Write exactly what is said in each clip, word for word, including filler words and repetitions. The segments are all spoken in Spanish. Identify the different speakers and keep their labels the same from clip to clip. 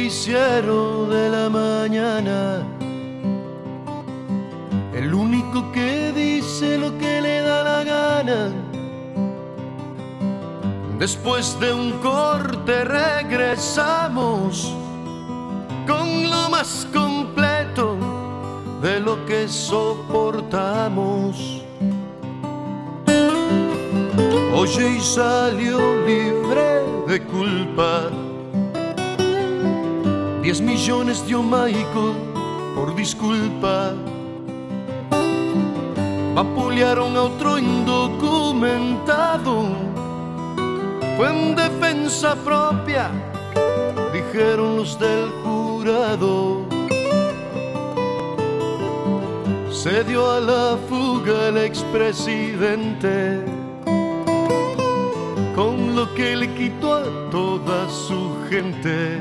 Speaker 1: noticiero de la mañana, el único que dice lo que le da la gana. Después de un corte regresamos con lo más completo de lo que soportamos. Oye, y salió libre de culpa. Diez millones dio Michael por disculpa. Vapulearon a otro indocumentado. Fue en defensa propia, dijeron los del jurado. Se dio a la fuga el expresidente, con lo que le quitó a toda su gente.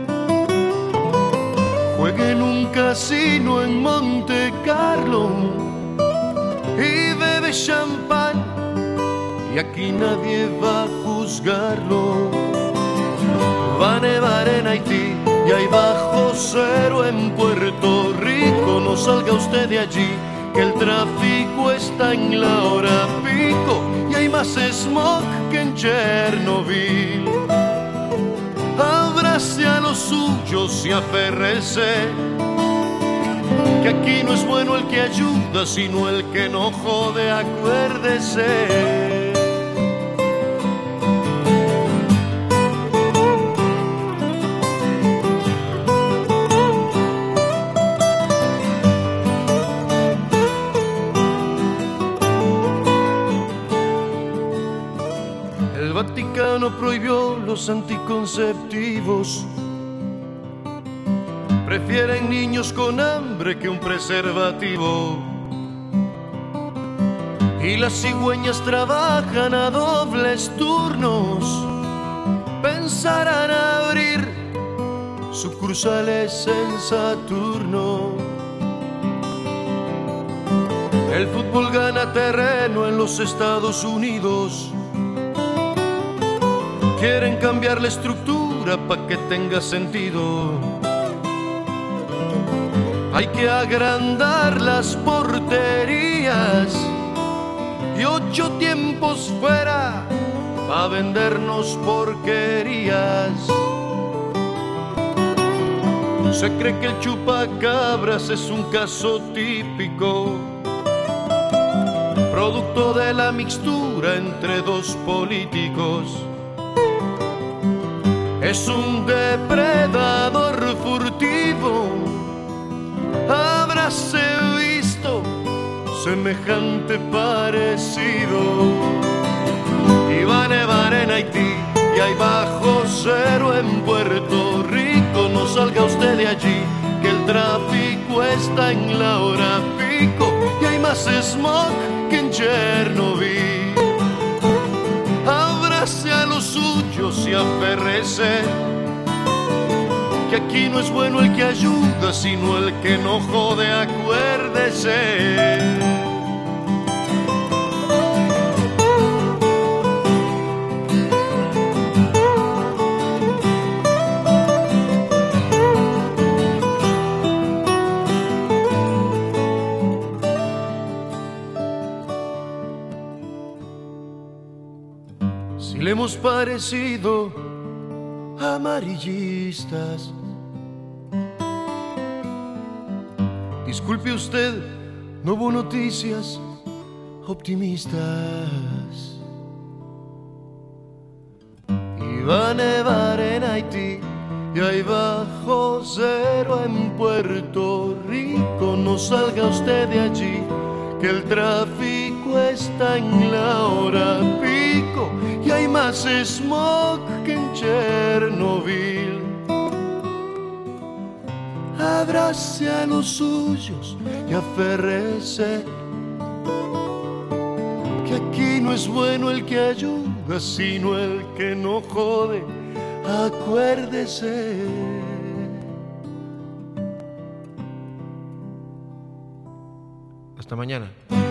Speaker 1: Juega en un casino en Monte Carlo y bebe champán, y aquí nadie va a juzgarlo. Va a nevar en Haití y hay bajo cero en Puerto Rico. No salga usted de allí, que el tráfico está en la hora pico y hay más smog que en Chernobyl. Abrace a los suyos y aférrese, que aquí no es bueno el que ayuda, sino el que no jode, acuérdese. El Vaticano prohibió los anticonceptivos. Prefieren niños con hambre que un preservativo. Y las cigüeñas trabajan a dobles turnos. Pensarán abrir sucursales en Saturno. El fútbol gana terreno en los Estados Unidos. Quieren cambiar la estructura para que tenga sentido. Hay que agrandar las porterías y ocho tiempos fuera para vendernos porquerías. Se cree que el chupacabras es un caso típico, producto de la mixtura entre dos políticos. Es un depredador furtivo, habráse visto semejante parecido. Y va a nevar en Haití y hay bajo cero en Puerto Rico. No salga usted de allí, que el tráfico está en la hora pico y hay más smog que en Chernobyl. Abrace a los suyos y aférrese, que aquí no es bueno el que ayuda, sino el que no jode, acuérdese. Si le hemos parecido amarillistas, disculpe usted, no hubo noticias optimistas. Y va a nevar en Haití y hay bajo cero en Puerto Rico. No salga usted de allí, que el tráfico está en la hora pico y hay más smog que en Chernobyl. Abrace a los suyos y aférrese, que aquí no es bueno el que ayuda, sino el que no jode, acuérdese. Hasta mañana.